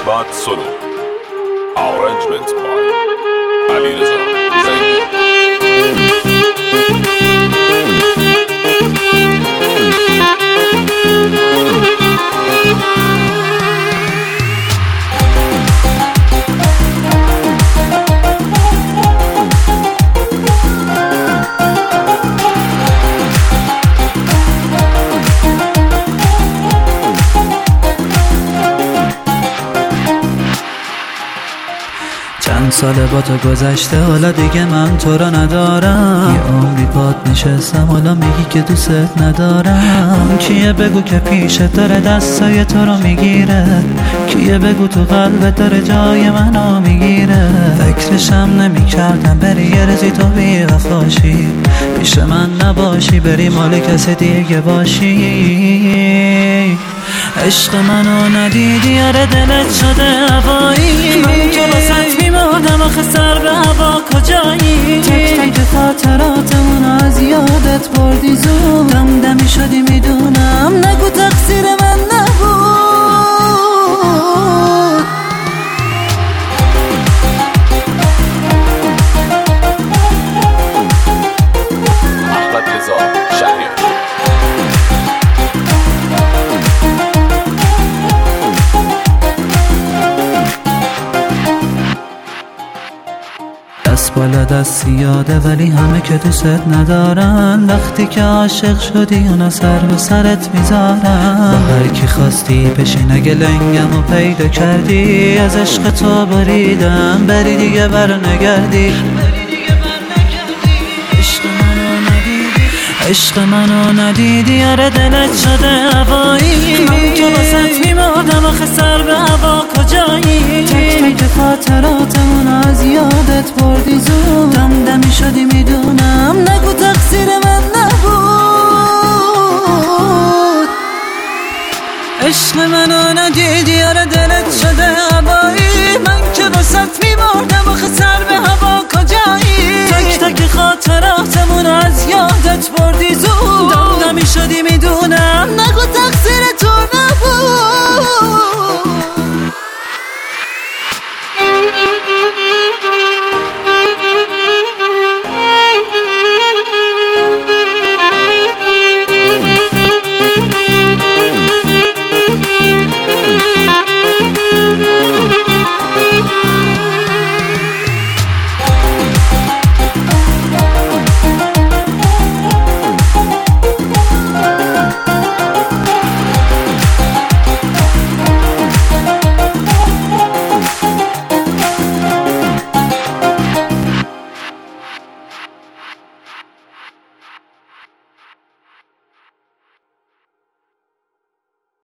Bad Solo. Arrangement by Alireza Zaidi. چند ساله با تو گذشته، حالا دیگه من تو رو ندارم. یه عمری پات نشستم، حالا میگی که دوست ندارم. کیه بگو که پیشت داره دستای تو رو میگیره؟ کیه بگو تو قلبت داره جای منو میگیره؟ فکرشم نمیکردم بری یه روزی تو بی وفاشی، پیش من نباشی، بری مال کسی دیگه باشی. عشق منو ندیدی، آره دلت شده هوایی. من که واسط میمردم آخه سر به هوا کجایی؟ تک تک خاطراتمون از یادت بردی زود، دمدمی شدی میدونم، نگو تقصیر من نبود. احمد رضا شهریار. دست بالا دست یاده ولی همه که دوست ندارن. وقتی که عاشق شدی اونا سر به سرت میذارن. با هر کی خواستی بشین اگه لنگمو پیدا کردی، از عشق تو بریدم بری دیگه بر نگردی. عشق منو ندیدی، آره دلت شده هوایی. من که واسط میمردم آخه سر به هوا کجایی؟ تک تک خاطراتمون از یادت بردی زود، دمدمی شدی میدونم، نگو تقصیر من نبود. عشق منو ندیدی، آره دلت شده هوایی. من که واسط میمردم آخه سر به هوا کجایی؟ تک تک خاطراتمون از یادت بردی زود، دمدمی شدی میدونم،